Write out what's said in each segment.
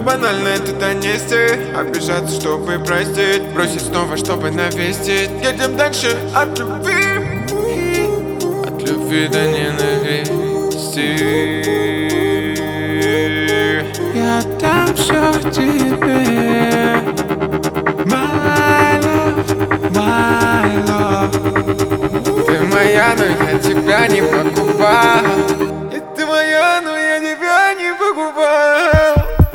банально это донести, обижаться, чтобы простить, бросить снова, чтобы навестить. Едем дальше от любви, от любви до ненависти. Я дам все тебе, my love. Ты моя, но я тебя не покупал. И ты моя, но я тебя не покупал.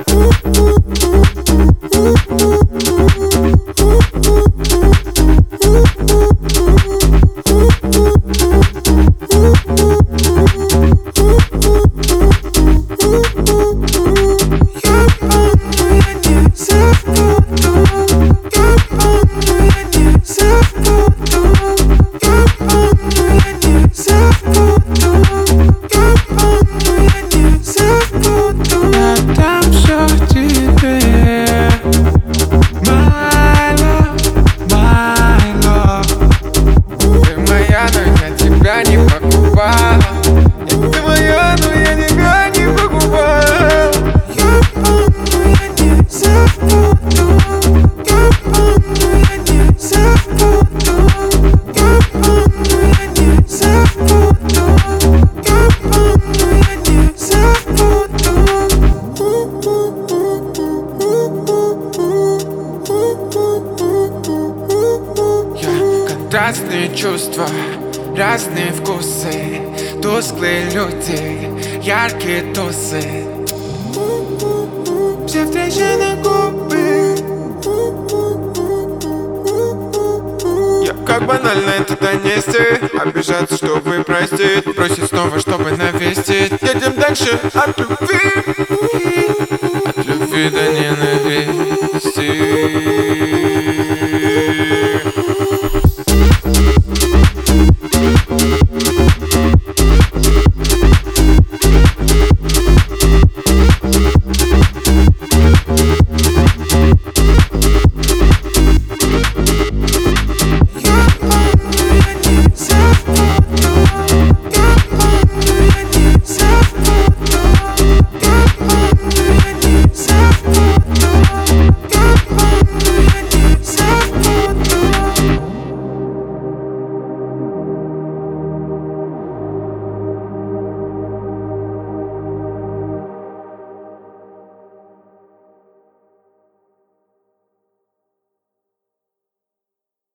Разные чувства, разные вкусы, тусклые люди, яркие тусы. Все встречи на губы. Я как банально это донести, обижаться, чтобы простить, бросить снова, чтобы навестить. Едем дальше от любви до ненависти.